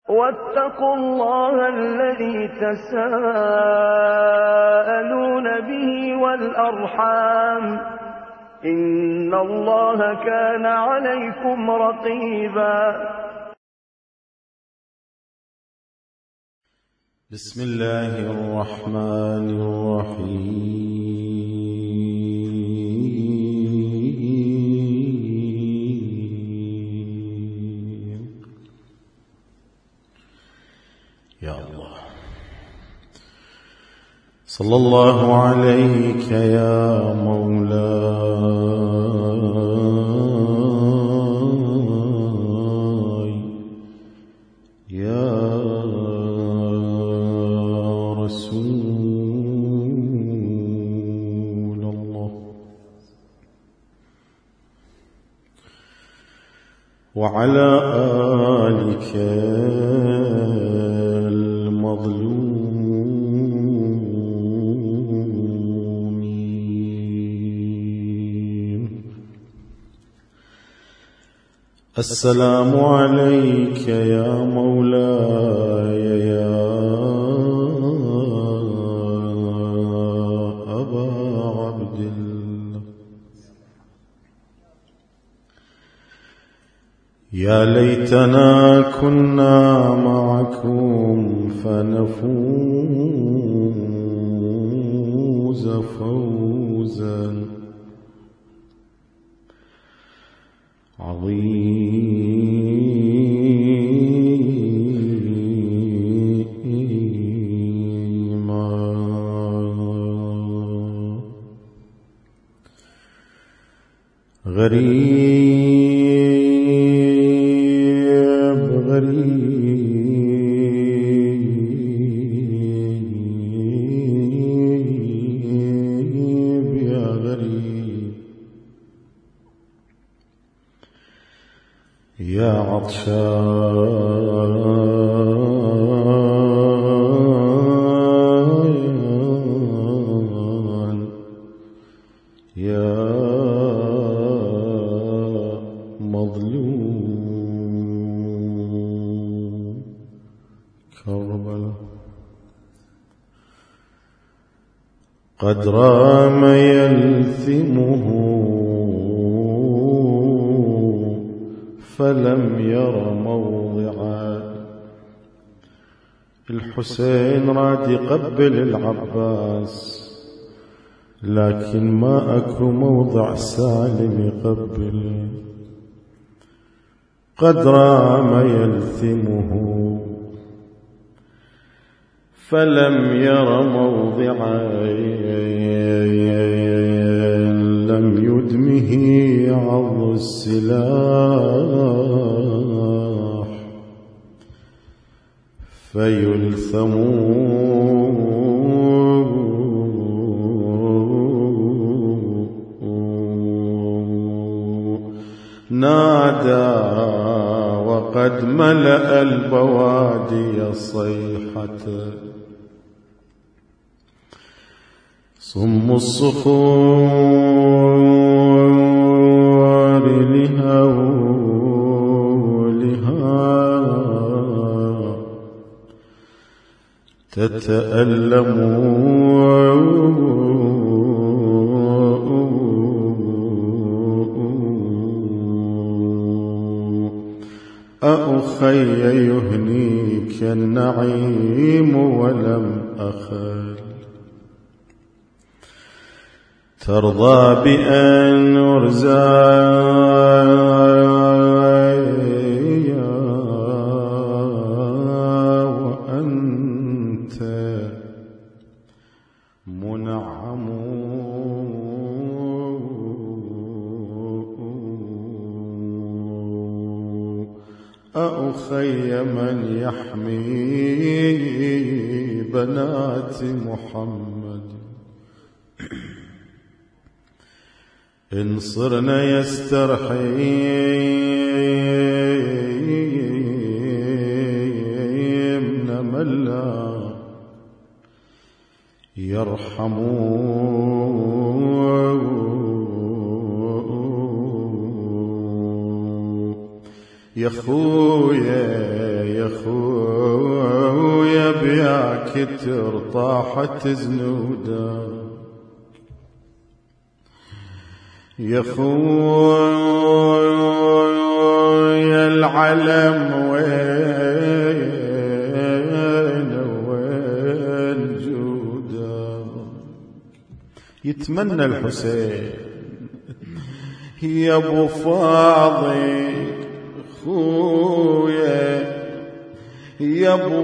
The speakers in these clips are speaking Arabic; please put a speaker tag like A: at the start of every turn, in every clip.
A: واتقوا الله الذي تساءلون به والأرحام إن الله كان عليكم رقيبا.
B: بسم الله الرحمن الرحيم. يا الله صلى الله عليك يا مولاي يا رسول الله، وعلى آلك المظلومين. السلام عليك يا مولاي يا أبا عبد الله. يا ليتنا كنا معكم فنفوز فوزا عظيما. غريب غريب يا غريب يا عطشان يا مظلوم كربلاء. قد رام يلثمه فلم ير موضعا. الحسين راد يقبل العباس لكن ما أكو موضع سالم يقبل. قد رام يلثمه فلم ير موضعا لم يدمه عض السلاح فيلثم. نادى وقد ملأ البوادي صيحة صم الصخور لهولها تتألم. أخي يهنيك النعيم ولم أخل ترضى بأن أرزايا وأنت منعم. أخي من يحمي بنات محمد إن صرن يسترحمن من لا يرحمون. يا خويا يا خويا بيا كتر طاحت زنودا يا خويا العلم وين جودا يتمنى الحسين يا ابو فاضل خويا يا ابو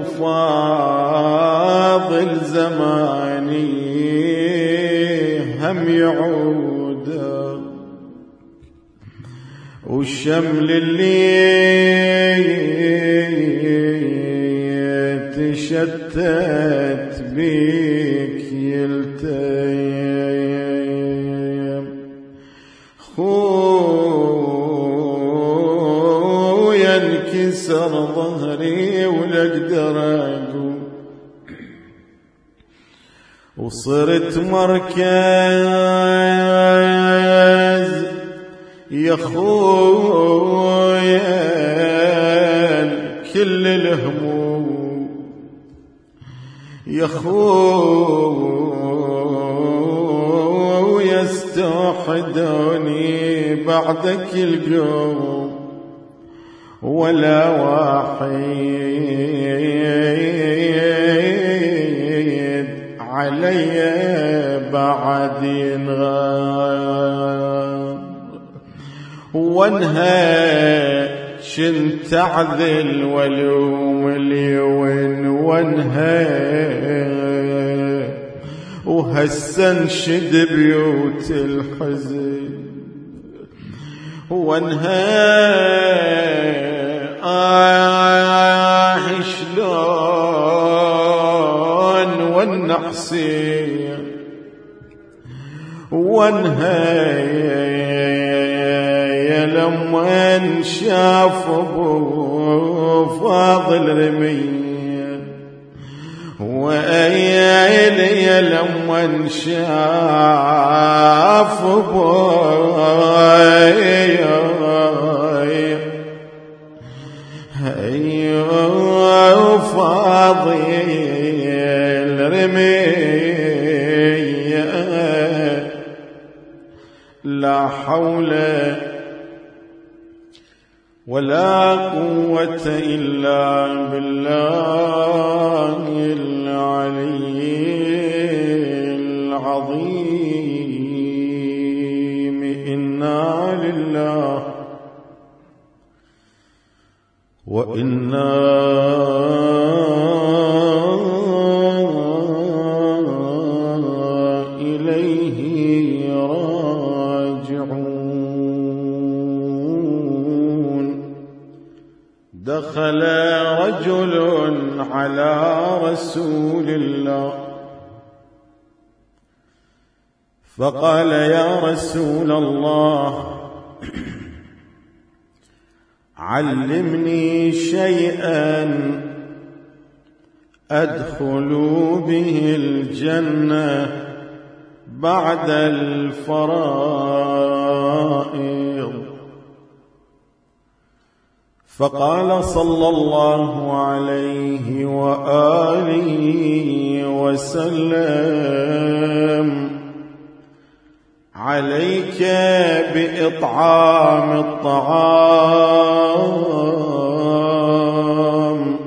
B: فاضل زماني هم يعود والشمل اللي تشتت بيك يلتيم خويا انكسر ظهري ولا اقدر اقوم وصرت مركز يا خويا كل الهموم يا خويا استوحدوني بعدك القوم ولا واحد علي بعد ينغاب وانهى شنت اعذل ولوم اليوم وانهى وهسه انشد بيوت الحزن وانهى شلون والنحسين وانهى لما شاف ابو فاضل رمي وأيلي لما شاف ابو فاضل رمي لا حول ولا قوة إلا بالله العلي العظيم إنا لله وإنا إليه راجعون. دخل رجل على رسول الله فقال يا رسول الله علمني شيئا أدخل به الجنة بعد الفرائض. فقال صلى الله عليه وآله وسلم عليك بإطعام الطعام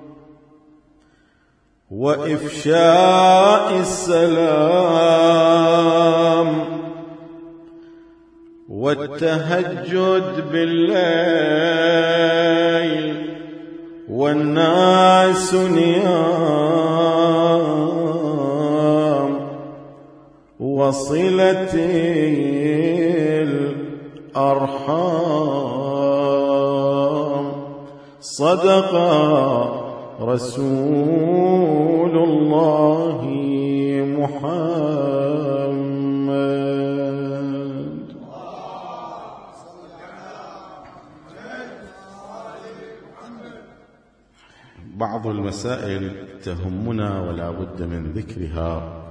B: وإفشاء السلام والتهجد بالليل والناس نيام وصلة الأرحام. صدق رسول الله محمد. بعض المسائل تهمنا ولا بد من ذكرها.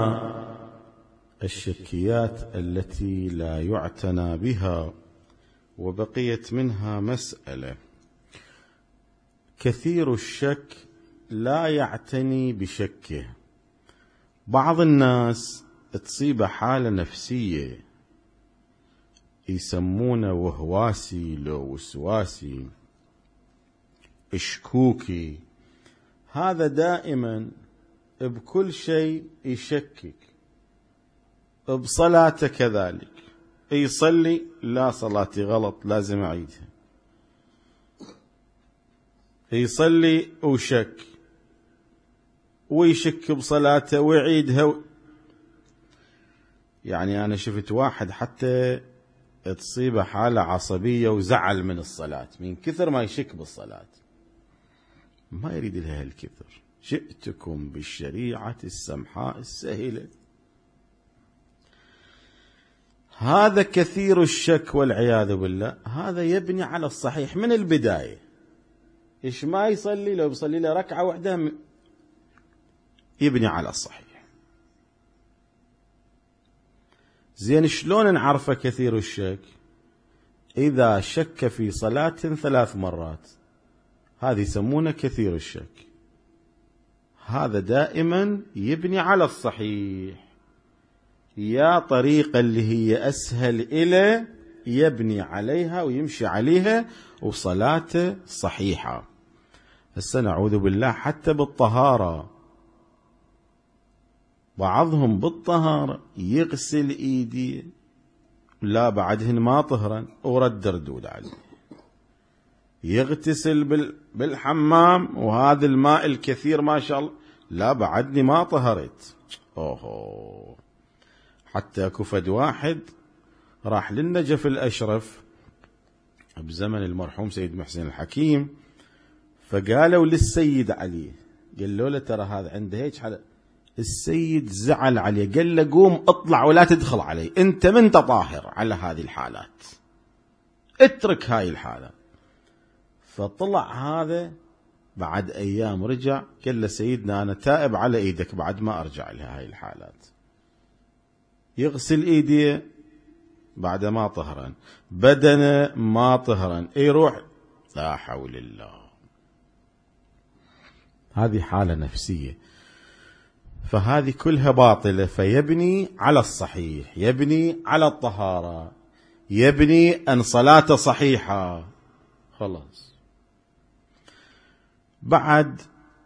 B: ذكرنا الشركيات التي لا يعتنى بها وبقيت منها مسألة. كثير الشك لا يعتني بشكه. بعض الناس تصيبه حالة نفسية يسمونه وهواسي لو وسواسي اشكوكي، هذا دائما بكل شيء يشكك. بصلاته كذلك، يصلي لا صلاتي غلط لازم أعيدها، يصلي وشك ويشك بصلاته ويعيدها. يعني أنا شفت واحد حتى تصيبه حالة عصبية وزعل من الصلاة من كثر ما يشك بالصلاة، ما يريد لها الكثر. جئتكم بالشريعة السمحاء السهلة. هذا كثير الشك والعياذ بالله، هذا يبني على الصحيح من البداية. إيش ما يصلي، لو يصلي له ركعة واحدة يبني على الصحيح. زين شلون نعرفه كثير الشك؟ إذا شك في صلاة 3 مرات، هذه يسمونه كثير الشك. هذا دائما يبني على الصحيح، يا طريقة اللي هي أسهل إليه يبني عليها ويمشي عليها وصلاته صحيحة. هسه نعوذ بالله حتى بالطهارة، بعضهم بالطهارة يغسل إيديه لا بعدهن ما طهرا ورد ردود عليه، يغتسل بالحمام وهذا الماء الكثير ما شاء الله لا بعدني ما طهرت. أوه، حتى كفد واحد راح للنجف الأشرف بزمن المرحوم سيد محسن الحكيم، فقالوا للسيد علي، قالوا له ترى هذا عنده هيك حالة. السيد زعل عليه، قال له قوم اطلع ولا تدخل علي، انت من طاهر على هذه الحالات، اترك هاي الحالة. فطلع هذا بعد أيام رجع قال له سيدنا أنا تائب على إيدك بعد ما أرجع لها هاي الحالات. يغسل إيديه بعد ما طهرا، بدنه ما طهرا، يروح لا حول الله. هذه حالة نفسية، فهذه كلها باطلة. فيبني على الصحيح، يبني على الطهارة، يبني أن صلاته صحيحة، خلاص. بعد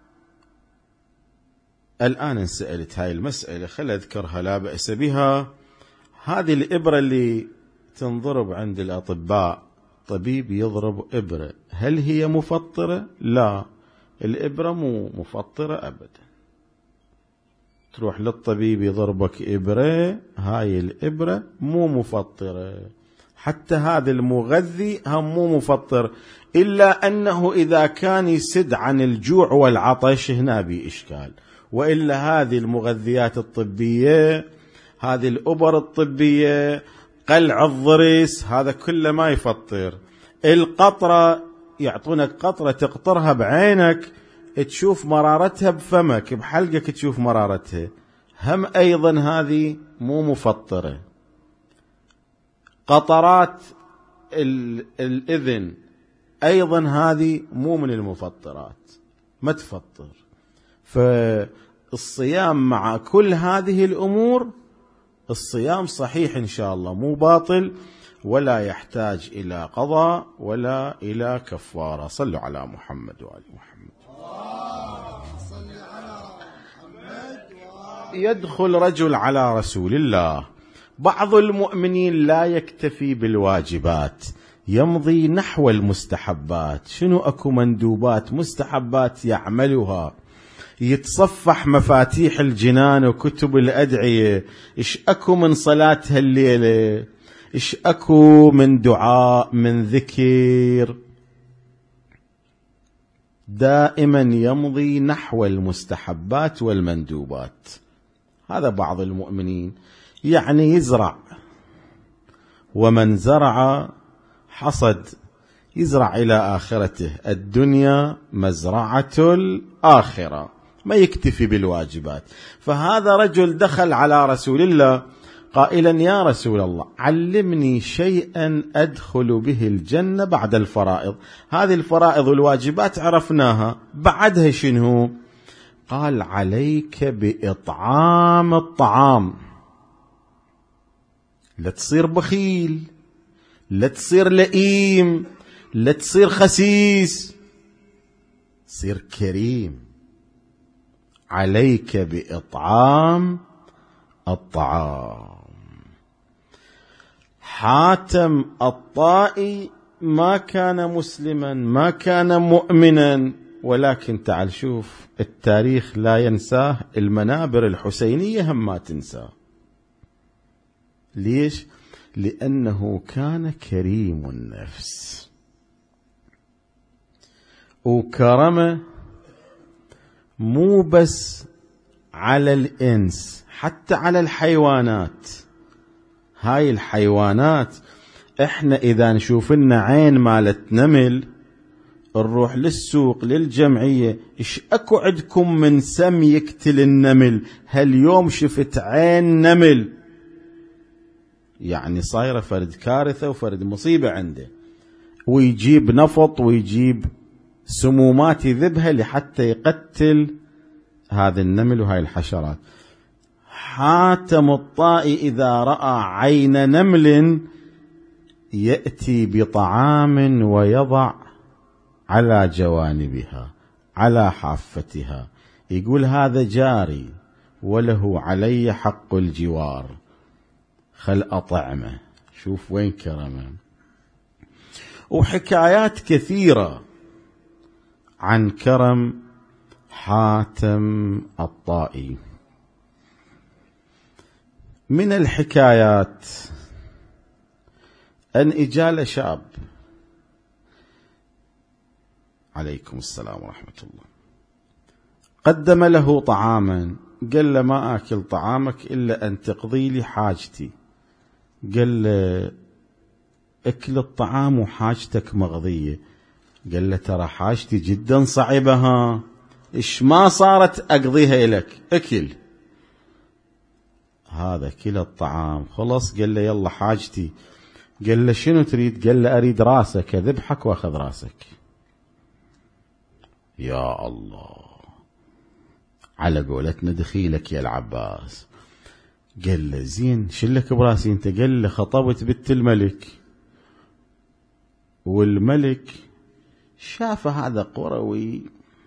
B: الآن انسألت هاي المسألة، خل أذكرها لا بأس بها. هذه الإبرة اللي تنضرب عند الأطباء، طبيب يضرب إبرة، هل هي مفطرة؟ لا، الإبرة مو مفطرة أبدا. تروح للطبيب يضربك إبرة، هاي الإبرة مو مفطرة. حتى هذا المغذي هم مو مفطر، إلا أنه إذا كان يسد عن الجوع والعطش هنا بإشكال. وإلا هذه المغذيات الطبية، هذه الأبر الطبية، قلع الضرس، هذا كله ما يفطر. القطرة يعطونك قطرة تقطرها بعينك تشوف مرارتها، بفمك بحلقك تشوف مرارتها، هم أيضا هذه مو مفطرة. قطرات الإذن أيضا هذه مو من المفطرات، ما تفطر. فالصيام مع كل هذه الأمور الصيام صحيح إن شاء الله، مو باطل، ولا يحتاج إلى قضاء ولا إلى كفارة. صلوا على محمد وآل محمد. يدخل رجل على رسول الله. بعض المؤمنين لا يكتفي بالواجبات، يمضي نحو المستحبات. شنو أكو مندوبات مستحبات يعملها، يتصفح مفاتيح الجنان وكتب الأدعية. إيش أكو من صلاة هالليلة، إيش أكو من دعاء، من ذكر. دائما يمضي نحو المستحبات والمندوبات. هذا بعض المؤمنين، يعني يزرع، ومن زرع حصد، يزرع إلى آخرته. الدنيا مزرعة الآخرة، ما يكتفي بالواجبات. فهذا رجل دخل على رسول الله قائلا يا رسول الله علمني شيئا أدخل به الجنة بعد الفرائض. هذه الفرائض والواجبات عرفناها، بعدها شنو؟ قال عليك بإطعام الطعام. لا تصير بخيل، لا تصير لئيم، لا تصير خسيس، صير كريم. عليك بإطعام الطعام. حاتم الطائي ما كان مسلما، ما كان مؤمنا، ولكن تعال شوف التاريخ لا ينساه، المنابر الحسينية هم ما تنساه. ليش؟ لأنه كان كريم النفس، وكرمه مو بس على الإنس، حتى على الحيوانات. هاي الحيوانات احنا اذا نشوف لنا عين مالت نمل نروح للسوق للجمعية، ايش اكو عندكم من سم يقتل النمل؟ هاليوم شفت عين نمل، يعني صايرة فرد كارثة وفرد مصيبة عنده، ويجيب نفط ويجيب سمومات يذبها لحتى يقتل هذا النمل وهاي الحشرات. حاتم الطائي إذا رأى عين نمل يأتي بطعام ويضع على جوانبها على حافتها، يقول هذا جاري وله علي حق الجوار، خل أطعمه. شوف وين كرمه. وحكايات كثيرة عن كرم حاتم الطائي. من الحكايات أن إجال شاب، عليكم السلام ورحمة الله، قدم له طعاما، قال له ما آكل طعامك إلا أن تقضي لي حاجتي. قال له أكل الطعام وحاجتك مغضية. قال له ترى حاجتي جدا صعبة، إيش ما صارت أقضيها لك، أكل. هذا كل الطعام خلص. قال له يلا حاجتي. قال له شنو تريد؟ قال له أريد راسك، أذبحك وأخذ راسك. يا الله، على قولتنا دخيلك يا العباس. قال له زين شلك براسي انت؟ قال له خطبت بنت الملك، والملك شاف هذا قروي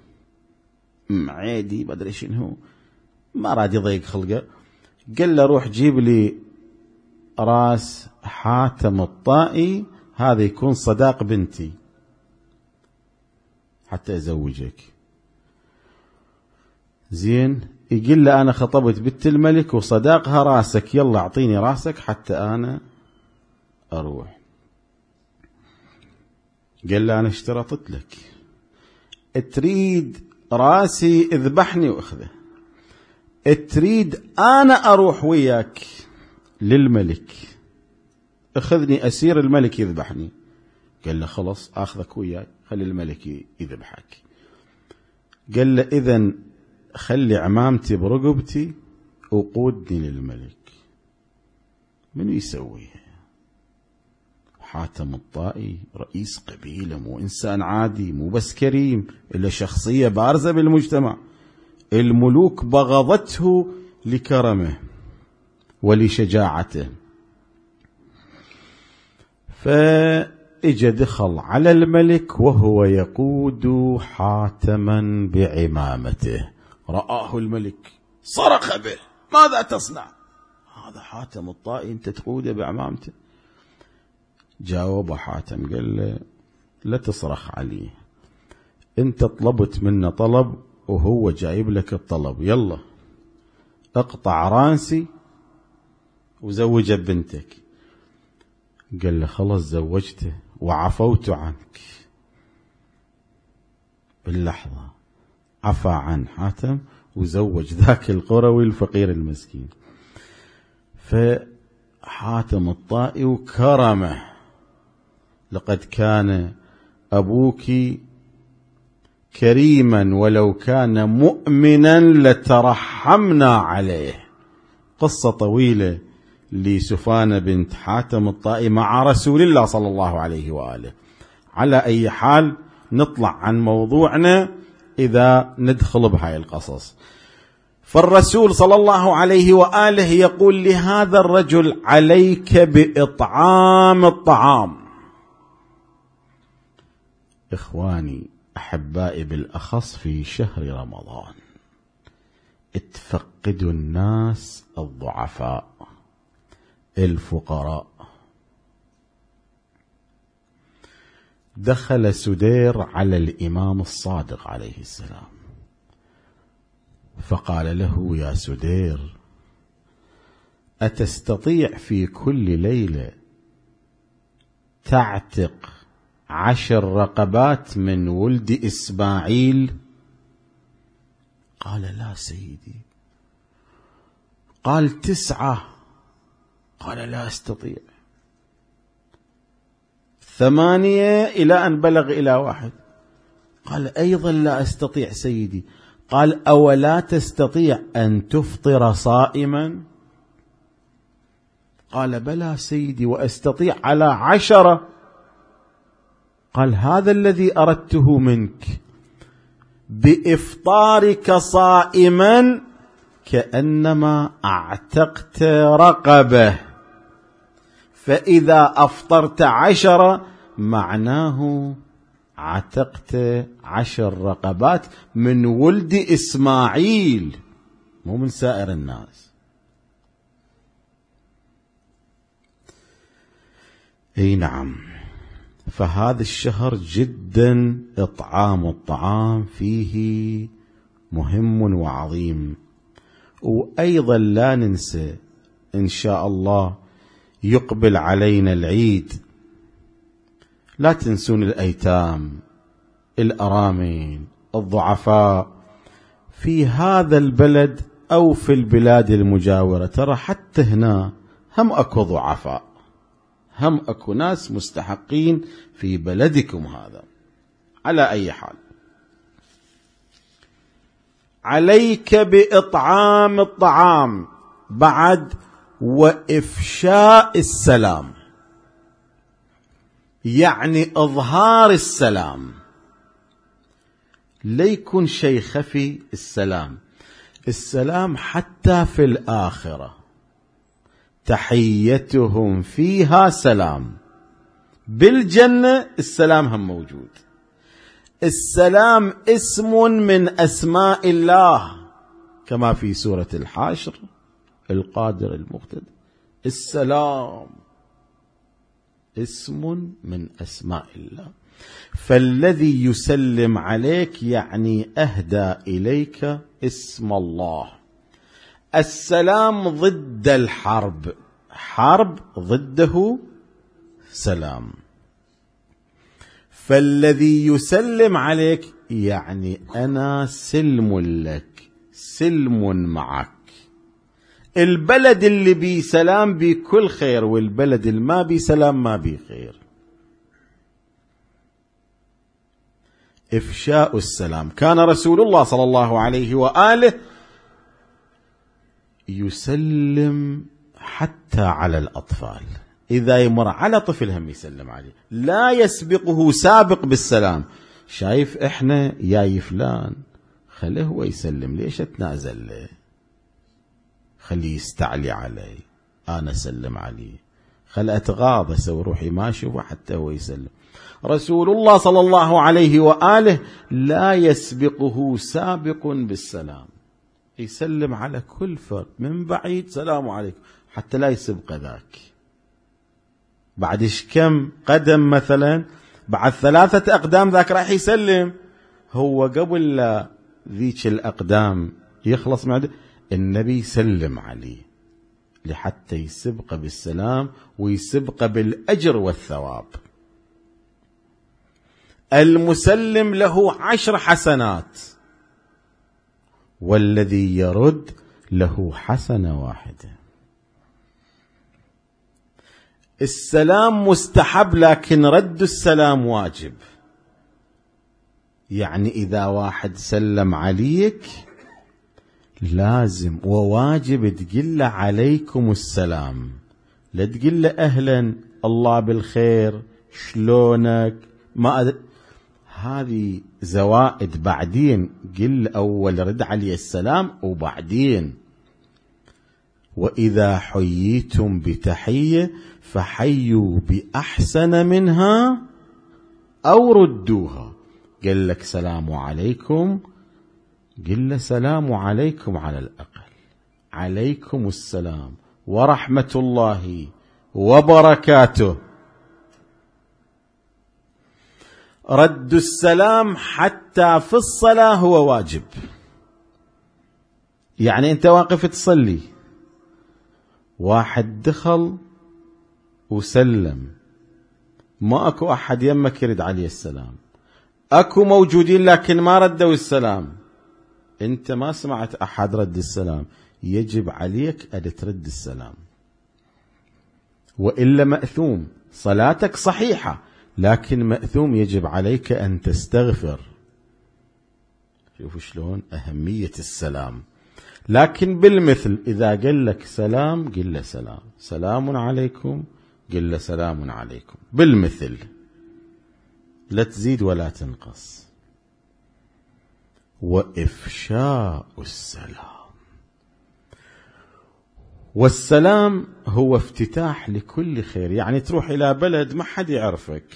B: معيدي بدري شنو، ما راد يضيق خلقه. قال له روح جيب لي راس حاتم الطائي، هذا يكون صداق بنتي حتى أزوجك. زين، يقول له أنا خطبت بنت الملك وصداقها راسك، يلا أعطيني راسك حتى أنا أروح. قال له أنا اشترطت لك، تريد راسي اذبحني وأخذه، تريد أنا أروح وياك للملك أخذني أسير الملك يذبحني. قال له خلص أخذك وياي، خلي الملك يذبحك. قال له إذن خلي عمامتي برقبتي وقودني للملك. من يسويها؟ حاتم الطائي رئيس قبيلة، مو إنسان عادي، مو بس كريم، إلا شخصية بارزة بالمجتمع. الملوك بغضته لكرمه ولشجاعته. فإجا دخل على الملك وهو يقود حاتما بعمامته. رآه الملك صرخ به، ماذا تصنع؟ هذا حاتم الطائي أنت تقوده بعمامته؟ جاوب حاتم قال له لا تصرخ عليه، أنت طلبت منه طلب وهو جايب لك الطلب، يلا اقطع راسي وزوج بنتك. قال له خلاص زوجته وعفوت عنك. باللحظة عفى عن حاتم وزوج ذاك القروي الفقير المسكين. فحاتم الطائي وكرمه، لقد كان أبوك كريما ولو كان مؤمنا لترحمنا عليه. قصة طويلة لسفانة بنت حاتم الطائي مع رسول الله صلى الله عليه وآله. على أي حال نطلع عن موضوعنا إذا ندخل بهاي القصص. فالرسول صلى الله عليه وآله يقول لهذا الرجل: عليك بإطعام الطعام. إخواني أحبائي، بالأخص في شهر رمضان اتفقدوا الناس الضعفاء الفقراء. دخل سدير على الإمام الصادق عليه السلام فقال له: يا سدير، أتستطيع في كل ليلة تعتق 10 رقبات من ولد إسماعيل؟ قال: لا سيدي. قال: 9. قال: لا أستطيع. 8 إلى أن بلغ إلى 1. قال: أيضا لا أستطيع سيدي. قال: أولا تستطيع أن تفطر صائما؟ قال: بلى سيدي، وأستطيع على 10. قال: هذا الذي أردته منك، بإفطارك صائما كأنما أعتقت رقبة، فإذا أفطرت 10 معناه عتقت 10 رقبات من ولد إسماعيل، مو من سائر الناس. اي نعم. فهذا الشهر جدا إطعام الطعام فيه مهم وعظيم. وأيضا لا ننسى إن شاء الله يقبل علينا العيد، لا تنسون الأيتام، الأرامل، الضعفاء في هذا البلد أو في البلاد المجاورة. ترى حتى هنا هم أكو ضعفاء، هم أكو ناس مستحقين في بلدكم هذا. على أي حال، عليك بإطعام الطعام بعد وإفشاء السلام، يعني إظهار السلام، ليكن شيء خفي. السلام حتى في الآخرة تحيتهم فيها سلام. بالجنة السلام هم موجود. السلام اسم من أسماء الله كما في سورة الحاشر: القادر المقتدر. السلام اسم من أسماء الله، فالذي يسلم عليك يعني أهدى إليك اسم الله. السلام ضد الحرب، حرب ضده سلام. فالذي يسلم عليك يعني أنا سلم لك، سلم معك. البلد اللي بي سلام بي كل خير، والبلد اللي ما بي سلام ما بي خير. إفشاء السلام. كان رسول الله صلى الله عليه وآله يسلم حتى على الأطفال، إذا يمر على طفل هم يسلم عليه، لا يسبقه سابق بالسلام. شايف إحنا ياي فلان، خليه هو يسلم، ليش أتنازل له؟ خليه يستعلي علي، أنا أسلم عليه، خل أتغاضى، أسوي روحي ما أشوفه حتى هو يسلم. رسول الله صلى الله عليه وآله لا يسبقه سابق بالسلام، يسلم على كل فرد من بعيد: سلام عليكم، حتى لا يسبق ذاك. بعد كم قدم مثلا، بعد 3 أقدام ذاك راح يسلم. هو قبل لا ذيك الأقدام يخلص معده النبي سلم عليه لحتى يسبق بالسلام ويسبق بالأجر والثواب. المسلم له 10 حسنات، والذي يرد له حسنة واحدة. السلام مستحب، لكن رد السلام واجب. يعني إذا واحد سلم عليك لازم وواجب تقول له عليكم السلام، لا تقول له أهلا الله بالخير شلونك هذه زوائد. بعدين قل أول رد عليه السلام وبعدين وإذا حييتم بتحية فحيوا بأحسن منها أو ردوها. قال لك سلام عليكم، قل له سلام عليكم على الأقل، عليكم السلام ورحمة الله وبركاته. رد السلام حتى في الصلاة هو واجب. يعني أنت واقف تصلي، واحد دخل وسلم، ما أكو أحد يمك يرد عليه السلام، أكو موجودين لكن ما ردوا السلام، أنت ما سمعت أحد رد السلام، يجب عليك أن ترد السلام، وإلا مأثوم. صلاتك صحيحة لكن مأثوم، يجب عليك أن تستغفر. شوفوا شلون أهمية السلام. لكن بالمثل إذا قال لك سلام قل له سلام، سلام عليكم قل له سلام عليكم، بالمثل، لا تزيد ولا تنقص. وإفشاء السلام، والسلام هو افتتاح لكل خير. يعني تروح إلى بلد ما حد يعرفك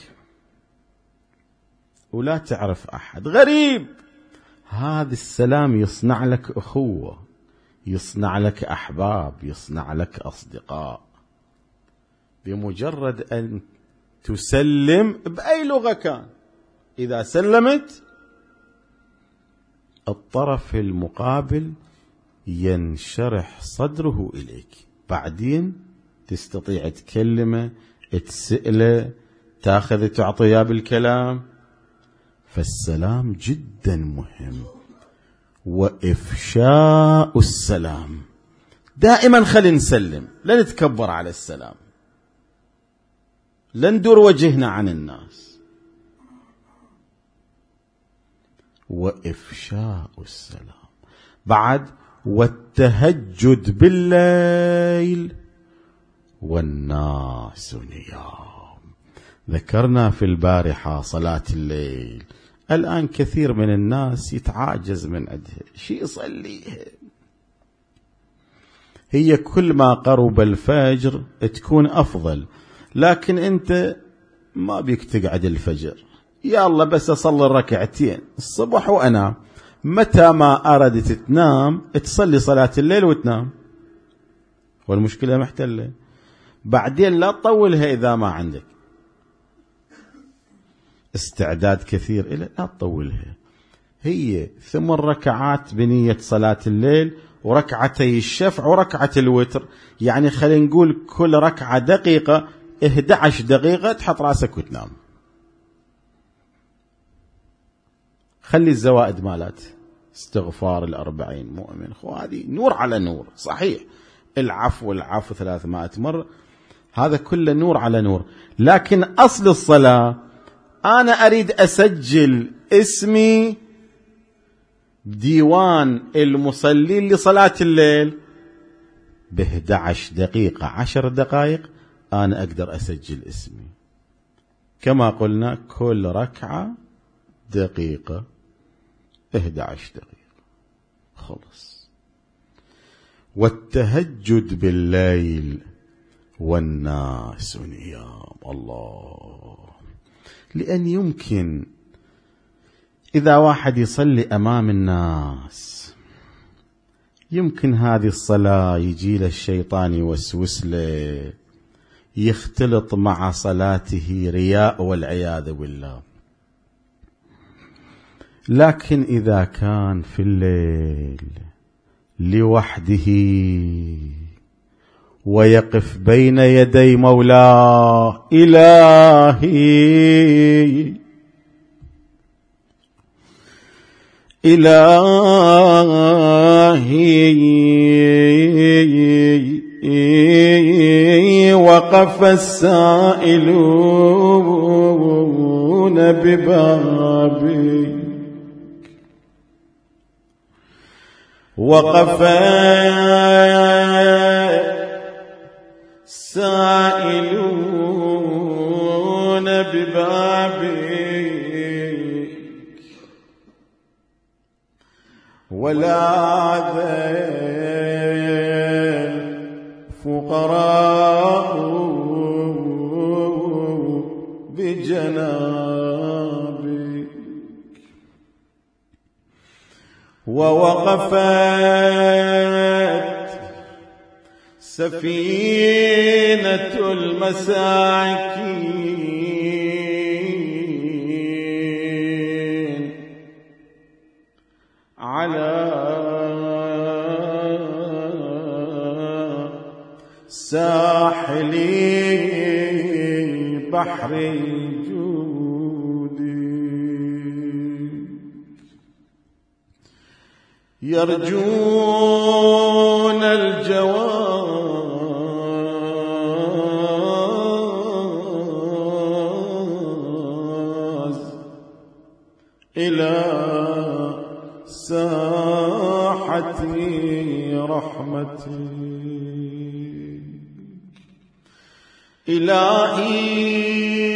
B: ولا تعرف أحد، غريب، هذا السلام يصنع لك أخوة، يصنع لك أحباب، يصنع لك أصدقاء. بمجرد أن تسلم بأي لغة كان، إذا سلمت الطرف المقابل ينشرح صدره إليك، بعدين تستطيع تكلمه، تسأله، تاخذ تعطيه بالكلام. فالسلام جدا مهم. وإفشاء السلام، دائما خلينا نسلم، لا نتكبر على السلام، لا ندور وجهنا عن الناس. وإفشاء السلام. بعد والتهجد بالليل والناس نيام. ذكرنا في البارحة صلاة الليل، الآن كثير من الناس يتعاجز من عندها شيء يصليها. هي كل ما قرب الفجر تكون أفضل، لكن أنت ما بيك تقعد الفجر، يا الله بس أصلي الركعتين الصبح وأنام. متى ما أردت تنام تصلي صلاة الليل وتنام، والمشكلة محتلة. بعدين لا تطولها إذا ما عندك استعداد كثير إلى، لا تطولها. هي 8 ركعات بنية صلاة الليل، وركعتي الشفع وركعة الوتر، يعني خلينا نقول كل ركعة دقيقة، 11 دقيقة تحط راسك وتنام. خلي الزوائد مالات استغفار 40 مؤمن، هذه نور على نور. صحيح العفو 300 مرة، هذا كله نور على نور. لكن أصل الصلاة أنا أريد أسجل اسمي بديوان المصلين لصلاة الليل ب11 دقيقة 10 دقائق، أنا أقدر أسجل اسمي. كما قلنا كل ركعة دقيقة، 11 دقيقة خلص. والتهجد بالليل والناس نيام. الله، لأن يمكن إذا واحد يصلي أمام الناس، يمكن هذه الصلاة يجي له الشيطان يوسوس له، يختلط مع صلاته رياء والعياذ بالله. لكن إذا كان في الليل لوحده ويقف بين يدي مولاه، إلهي إلهي، وقف السائلون ببابي، وقف السائلون سائلون ببابك ولا ذل فقراء بجنابك ووقفت سفينة المساكين على ساحل بحر يرجون الجواز إلى ساحة رحمتي إلهي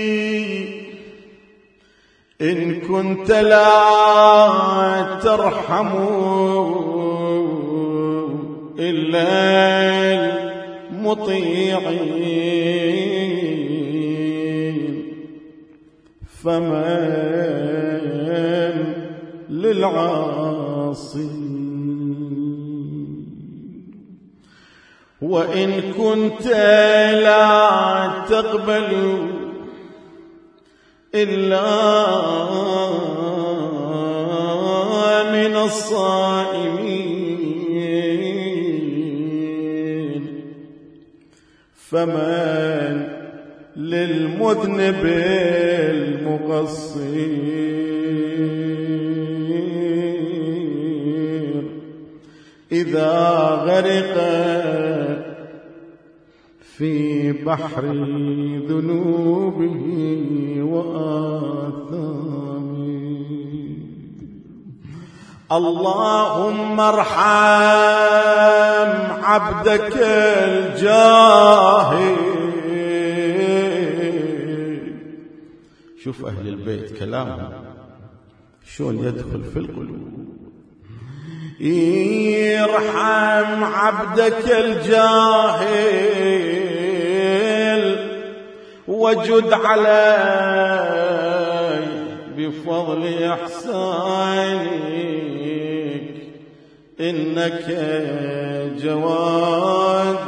B: إن كنت لا ترحم إلا المطيعين فمن للعاصين وإن كنت لا تقبل إلا من الصائمين فمن للمذنب المقصير إذا غرق في بحر ذنوبه وآثامه اللهم ارحم عبدك الجاهل. شوف أهل البيت كلامهم شلون يدخل في القلوب. ارحم عبدك الجاهل وجد علي بفضل إحسانك إنك جواد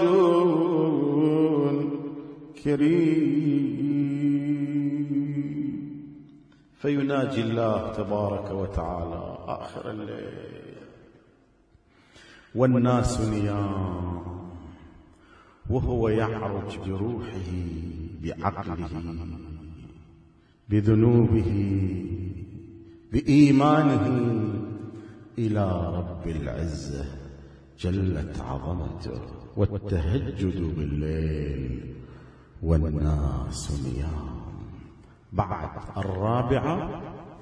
B: كريم. فيناجي الله تبارك وتعالى آخر الليل والناس نيام وهو يعرج بروحه بعقله بذنوبه بإيمانه إلى رب العزة جلت عظمته والتهجد بالليل والناس نيام. بعد الرابعة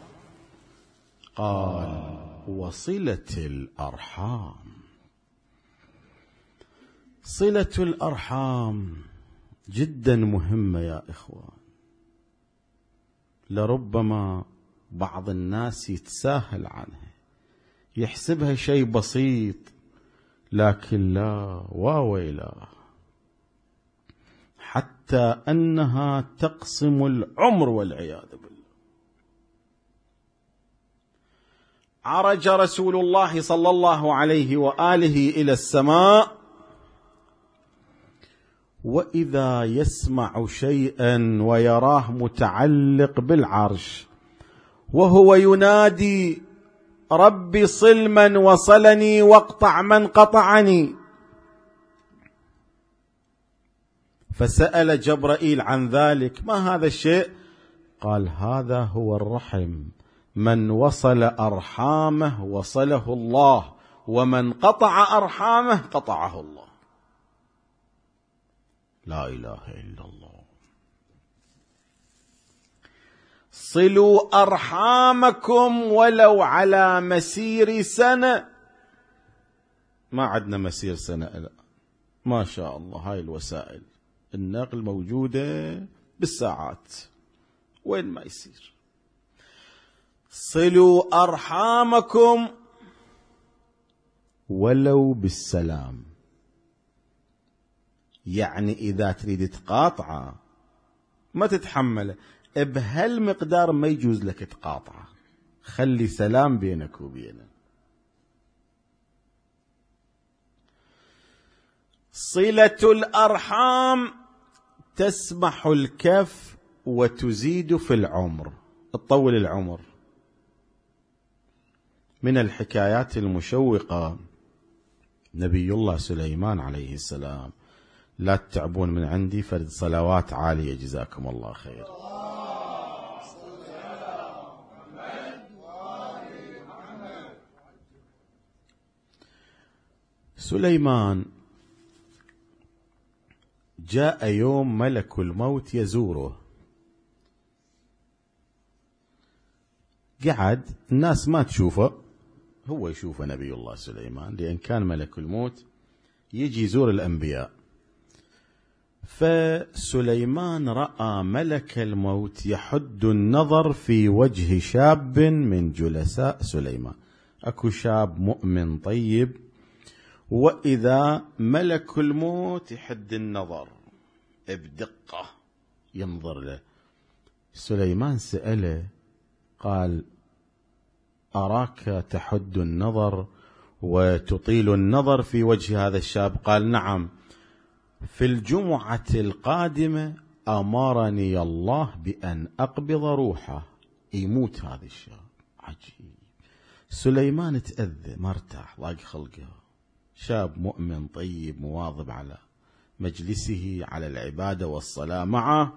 B: قال وصلة الأرحام. صلة الأرحام جدا مهمة يا إخوان. لربما بعض الناس يتساهل عنها يحسبها شيء بسيط، لكن لا وويلا، حتى أنها تقسم العمر والعياذ بالله. عرج رسول الله صلى الله عليه وآله إلى السماء وإذا يسمع شيئا ويراه متعلق بالعرش وهو ينادي ربي صل من وصلني واقطع من قطعني. فسأل جبرائيل عن ذلك، ما هذا الشيء؟ قال هذا هو الرحم، من وصل أرحامه وصله الله، ومن قطع أرحامه قطعه الله. لا إله إلا الله. صلوا أرحامكم ولو على مسير سنة. ما عندنا مسير سنة، لا ما شاء الله هاي الوسائل النقل موجودة بالساعات وين ما يصير. صلوا أرحامكم ولو بالسلام، يعني إذا تريد تقاطعه ما تتحمله بهالمقدار ما يجوز لك تقاطعه، خلي سلام بينك وبينه. صلة الأرحام تسمح الكف وتزيد في العمر، تطول العمر. من الحكايات المشوقة نبي الله سليمان عليه السلام، لا تتعبون من عندي فرد صلوات عالية جزاكم الله خير. سليمان جاء يوم ملك الموت يزوره، قعد الناس ما تشوفه، هو يشوفه نبي الله سليمان، لأن كان ملك الموت يجي يزور الأنبياء. فسليمان رأى ملك الموت يحد النظر في وجه شاب من جلساء سليمان، أكو شاب مؤمن طيب، وإذا ملك الموت يحد النظر بدقة ينظر له. سليمان سأله قال: أراك تحد النظر وتطيل النظر في وجه هذا الشاب. قال: نعم، في الجمعة القادمة أمرني الله بأن أقبض روحه، يموت هذا الشاب. عجيب. سليمان تأذى، ما ارتاح، ضاق خلقه، شاب مؤمن طيب مواظب على مجلسه على العبادة والصلاة معه.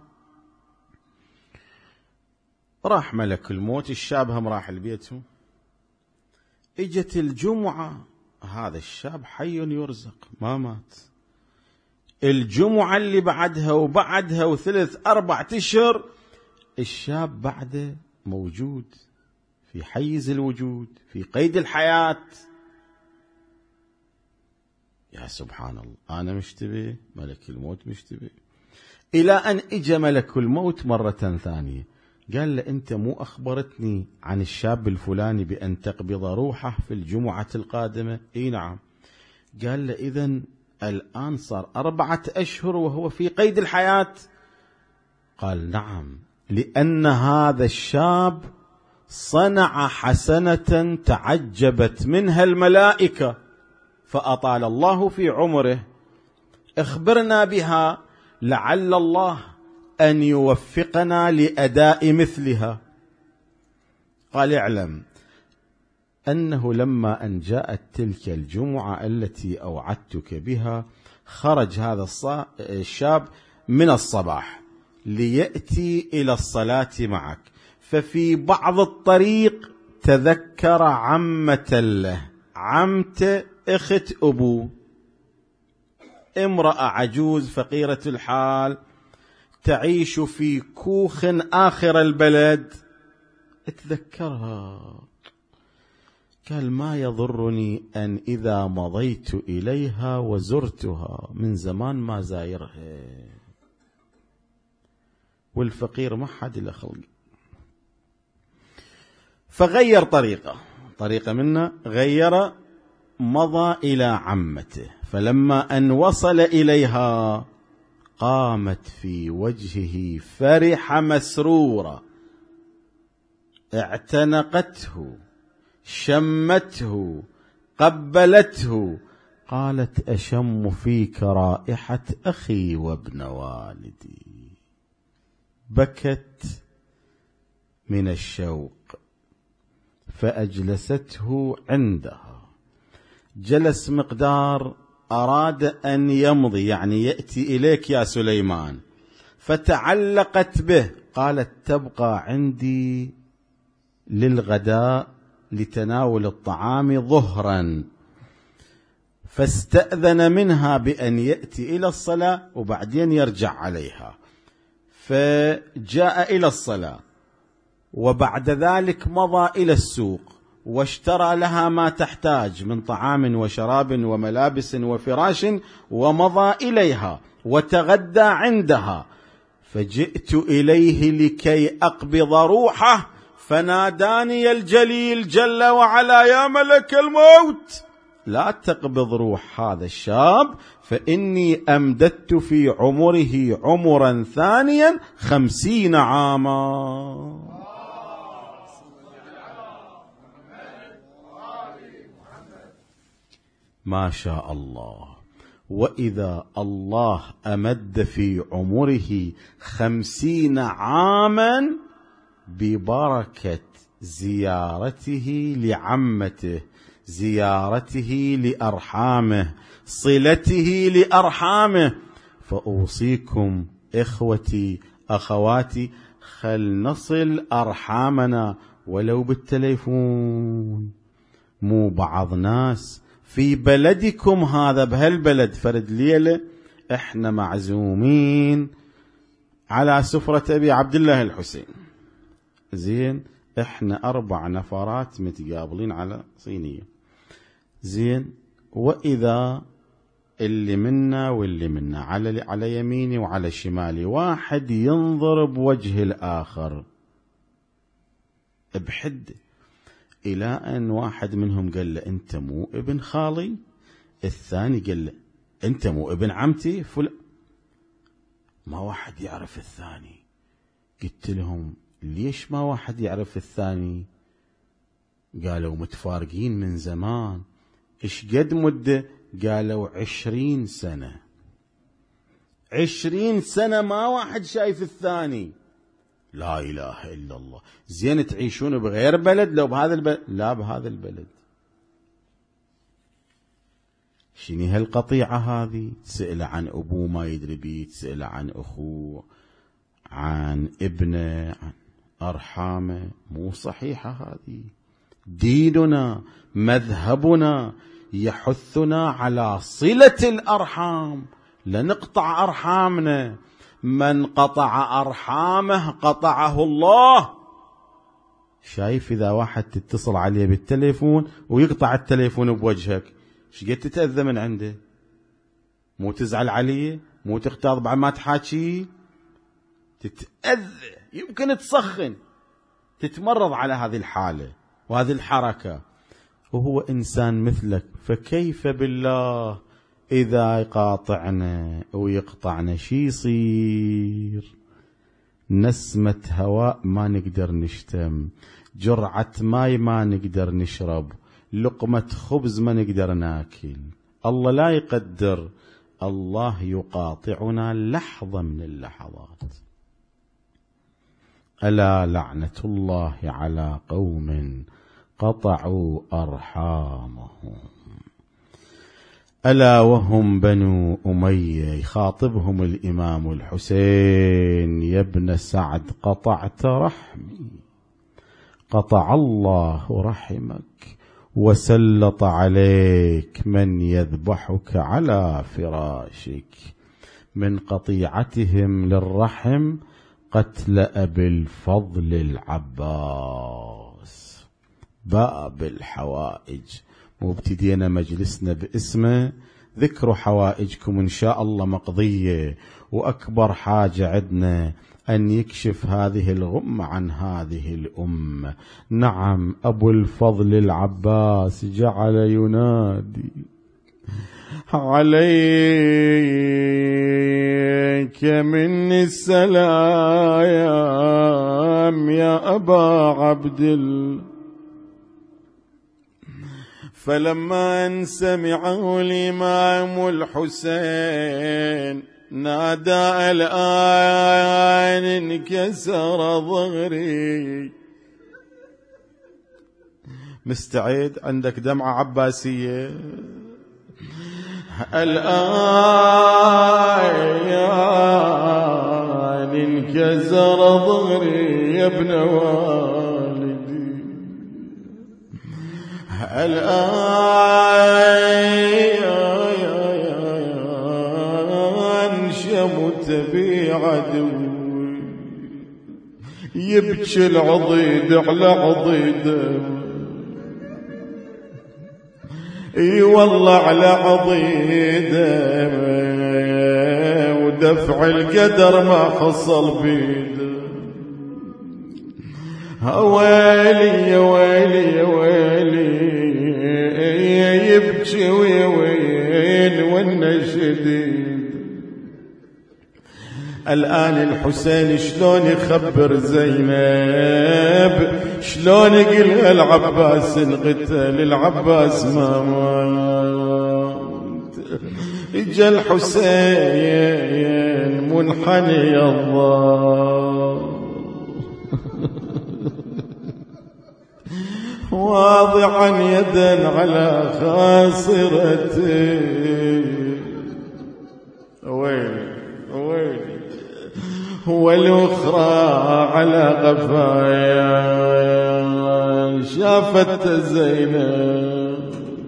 B: راح ملك الموت، الشاب هم راح لبيته. اجت الجمعة، هذا الشاب حي يرزق ما مات. الجمعة اللي بعدها وبعدها وثلاث 4 أشهر الشاب بعده موجود في حيز الوجود، في قيد الحياة. يا سبحان الله، أنا مشتبه، ملك الموت مشتبه. إلى أن إجا ملك الموت مرة ثانية، قال له: أنت مو أخبرتني عن الشاب الفلاني بأن تقبض روحه في الجمعة القادمة؟ إي نعم. قال له: إذن الآن صار 4 أشهر وهو في قيد الحياة؟ قال: نعم، لأن هذا الشاب صنع حسنة تعجبت منها الملائكة فأطال الله في عمره، اخبرنا بها لعل الله أن يوفقنا لأداء مثلها. قال: اعلم أنه لما أن جاءت تلك الجمعة التي أوعدتك بها، خرج هذا الشاب من الصباح ليأتي إلى الصلاة معك، ففي بعض الطريق تذكر عمة له، عمته أخت أبوه، امرأة عجوز فقيرة الحال تعيش في كوخ آخر البلد، اتذكرها. قال: ما يضرني أن إذا مضيت إليها وزرتها، من زمان ما زايرها، والفقير ما حد له خلق. فغير طريقة منه، غير، مضى إلى عمته. فلما أن وصل إليها قامت في وجهه فرحة مسرورة، اعتنقته، شمته، قبلته، قالت: أشم فيك رائحة أخي وابن والدي. بكت من الشوق فأجلسته عندها. جلس مقدار، أراد أن يمضي، يعني يأتي إليك يا سليمان، فتعلقت به، قالت: تبقى عندي للغداء لتناول الطعام ظهرا. فاستأذن منها بأن يأتي إلى الصلاة وبعدين يرجع عليها، فجاء إلى الصلاة، وبعد ذلك مضى إلى السوق واشترى لها ما تحتاج من طعام وشراب وملابس وفراش، ومضى إليها وتغدى عندها، فجئت إليه لكي أقبض روحه، فناداني الجليل جل وعلا: يا ملك الموت، لا تقبض روح هذا الشاب، فإني أمددت في عمره عمرا ثانيا 50 عاما. ما شاء الله. وإذا الله أمد في عمره 50 عاما ببركة زيارته لعمته، زيارته لأرحامه، صلته لأرحامه. فأوصيكم إخوتي أخواتي، خل نصل أرحامنا ولو بالتليفون. مو بعض ناس في بلدكم هذا، بهالبلد فرد ليلة احنا معزومين على سفرة أبي عبد الله الحسين، زين، احنا 4 نفرات متقابلين على صينية، زين، وإذا اللي منا واللي منا على يميني وعلى شمالي واحد ينظر بوجه الآخر بحد، إلى أن واحد منهم قال له: أنت مو ابن خالي؟ الثاني قال له: أنت مو ابن عمتي فلان؟ ما واحد يعرف الثاني. قلت لهم: ليش ما واحد يعرف الثاني؟ قالوا: متفارقين من زمان. إيش قد مدة؟ قالوا: 20 سنة. 20 سنة ما واحد شايف الثاني. لا إله إلا الله. زين، تعيشون بغير بلد؟ لو بهذا البلد؟ لا، بهذا البلد. شنو هالقطيعة هذه؟ تسأل عن أبوه ما يدري بيه، تسأل عن أخوه، عن ابنه، عن أرحامه. مو صحيحة هذه. ديننا مذهبنا يحثنا على صلة الأرحام، لنقطع أرحامنا. من قطع أرحامه قطعه الله. شايف إذا واحد تتصل عليه بالتليفون ويقطع التليفون بوجهك، شقد تتأذى من عنده؟ مو تزعل عليه؟ مو تختاض بعد ما تحاكي؟ تتأذى، يمكن تصخن، تتمرض على هذه الحالة وهذه الحركة، وهو إنسان مثلك. فكيف بالله إذا يقاطعنا ويقطعنا شي يصير؟ نسمة هواء ما نقدر نشتم، جرعة ماي ما نقدر نشرب، لقمة خبز ما نقدر ناكل. الله لا يقدر، الله يقاطعنا لحظة من اللحظات. ألا لعنة الله على قوم قطعوا أرحامهم، ألا وهم بنو أمية. يخاطبهم الإمام الحسين: يا ابن سعد، قطعت رحمي، قطع الله رحمك، وسلط عليك من يذبحك على فراشك. من قطيعتهم للرحم قتل أبي الفضل العباس. باب الحوائج، وابتدينا مجلسنا باسمه. ذكروا حوائجكم إن شاء الله مقضية، وأكبر حاجة عندنا أن يكشف هذه الغمة عن هذه الأمة. نعم، أبو الفضل العباس جعل ينادي: عليك مني السلام يا أبا عبد الله. فلما أن سمعه الإمام الحسين نادى: الآن انكسر ظهري. مستعد؟ عندك دمعة عباسية؟ الآن انكسر ظهري يا ابن والدي. الآن شمت بي عدوي، يبكي العضيد على عضيده، اي والله على عضيده، ودفع القدر ما حصل بيده. ويلي يا ويلي يا ويلي يبكي ويا ويل والنشديد. الآن الحسين شلون يخبر زينب، شلون يقلها العباس انقتل، العباس ما مات. اجا الحسين منحني الله واضعا يدا على خاصرته. ويلي ويلي، والأخرى على قفايا. شافت زينب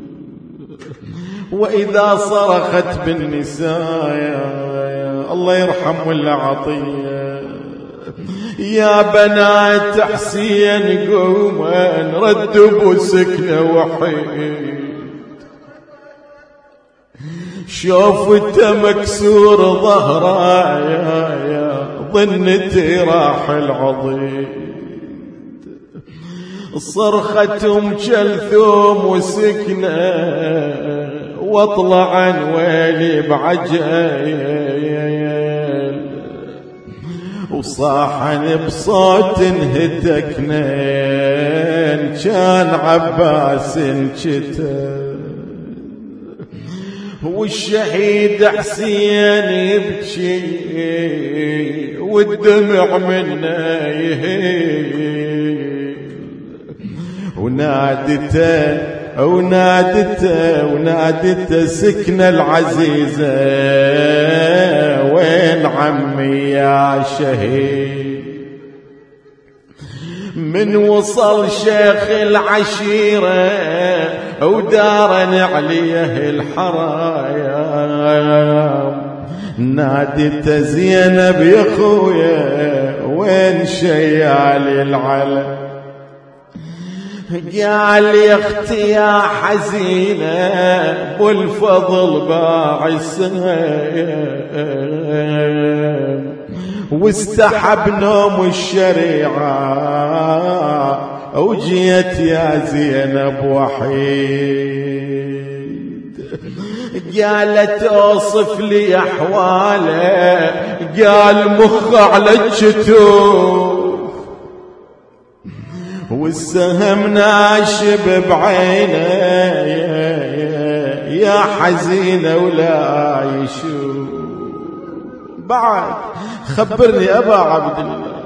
B: وإذا صرخت بالنساء، الله يرحم ولا عطية، يا بنات حسين قوما ردوا سكنة وحيد. شوفته مكسور ظهره يا ظنتي راح العضيد. صرخة ام كلثوم وسكنة واطلع عن ويلي بعجل، وصاحن بصوت هتكنين كان عباس انشتت. والشهيد حسين يبكي والدمع منه يهيل. ونادته سكنة العزيزة، وين عمي يا شهيد. من وصل شيخ العشيرة ودارن عليه الحرايا، نادته زينب يا خويا وين شيال العلم. قال يا اختي يا حزينة والفضل باعسها، واستحب نوم الشريعة وجيت يا زينب وحيد. قالت اوصف لي احواله، قال مخ على الشتوت والسهم ناشب بعينه، يا حزينة ولا يشوف. بعد خبرني أبا عبد الله.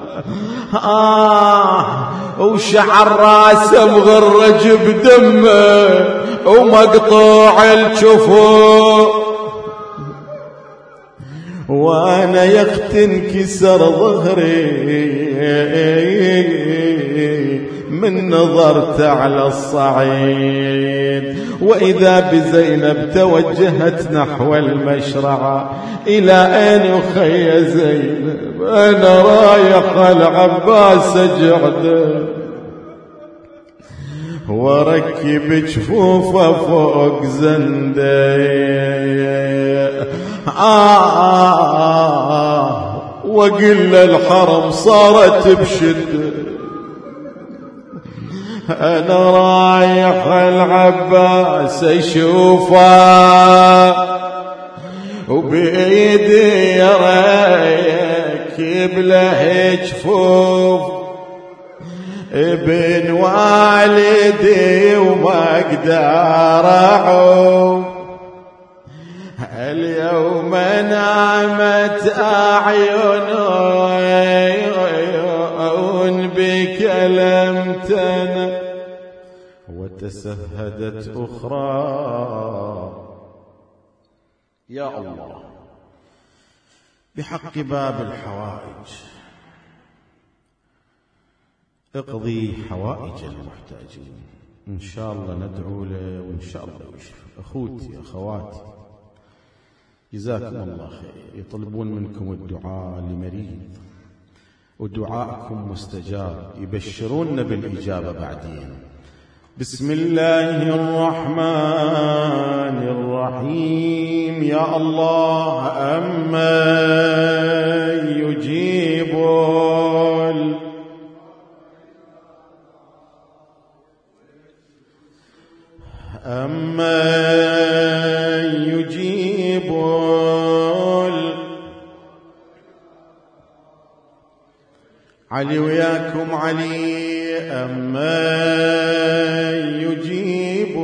B: وشعر راسه مغرج بدمه ومقطوع الجفوف، وانا يخت انكسر ظهري من نظرت على الصعيد. وإذا بزينب توجهت نحو المشرعة. إلى أين أخي زينب؟ أنا رايح العباس أجعده وركب جفوفه فوق زنده، وقل الحرم صارت بشده. أنا رايح العباس أشوفه وبإيدي راكب له جفوف ابن والدي وما أقدر أعوف. اليوم نامت أعين بك لم تنم وتسهدت أخرى. يا الله بحق باب الحوائج اقضي حوائج المحتاجين. إن شاء الله ندعو له وإن شاء الله يشفى. أخوتي أخواتي جزاكم الله خير، يطلبون منكم الدعاء لمريض ودعاءكم مستجاب، يبشرون بالإجابة بعدين. بسم الله الرحمن الرحيم. يا الله أمن يجيب علي وياكم علي أمن يجيب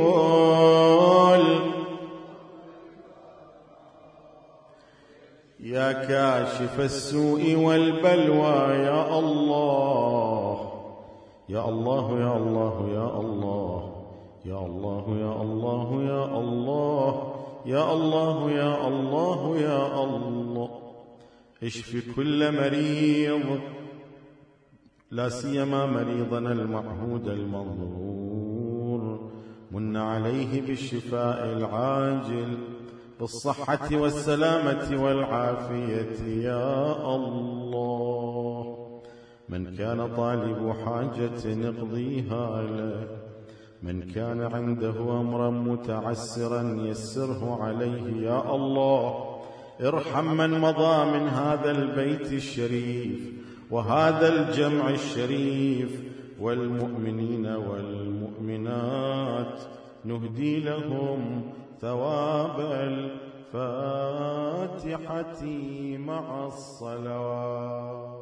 B: يا كاشف السوء والبلوى يا الله يا الله يا الله يا الله يا الله يا الله يا الله يا الله يا الله يا الله. اشف كل مريض لا سيما مريضنا المعهود المنظور، من عليه بالشفاء العاجل بالصحة والسلامة والعافية يا الله. من كان طالب حاجة اقضيها له، من كان عنده أمرا متعسرا يسره عليه يا الله. ارحم من مضى من هذا البيت الشريف وهذا الجمع الشريف والمؤمنين والمؤمنات، نهدي لهم ثواب الفاتحة مع الصلوات.